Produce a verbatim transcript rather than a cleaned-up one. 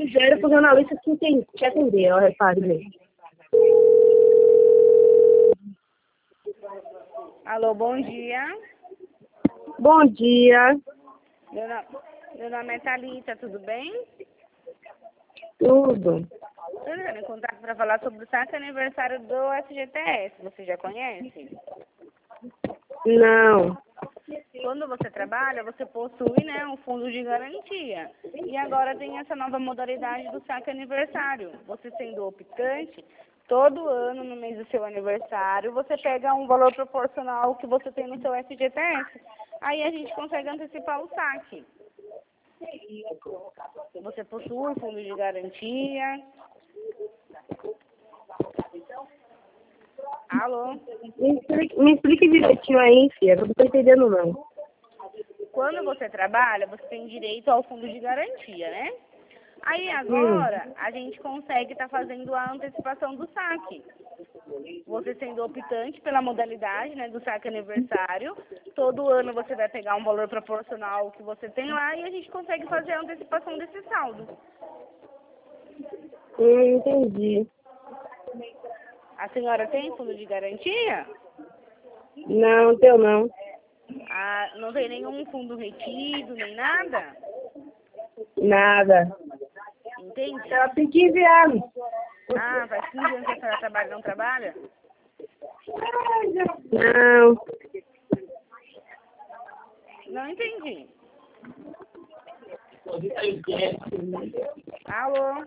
zero para o jornalista que tem que atender, ó, repare bem. Alô, bom dia. Bom dia. Meu, no... Meu nome é Thalita, tudo bem? Tudo. Estou entrando em contato para falar sobre o saque aniversário do F G T S. Você já conhece? Não. Quando você trabalha, você possui, né, um fundo de garantia. E agora tem essa nova modalidade do saque aniversário. Você sendo optante, todo ano, no mês do seu aniversário, você pega um valor proporcional ao que você tem no seu F G T S. Aí a gente consegue antecipar o saque. Você possui fundo de garantia. Alô? Me explique, me explique direitinho aí, filha, eu não estou entendendo não. Quando você trabalha, você tem direito ao fundo de garantia, né? Aí agora, hum. a gente consegue estar tá fazendo a antecipação do saque. Você sendo optante pela modalidade, né, do saque aniversário, todo ano você vai pegar um valor proporcional ao que você tem lá e a gente consegue fazer a antecipação desse saldo. Hum, entendi. A senhora tem fundo de garantia? Não, teu não. Ah, não tem nenhum fundo retido, nem nada? Nada. Entendi. Ela tem quinze anos. Ah, faz quinze anos que a senhora trabalha, não trabalha? Não. Não entendi. Alô?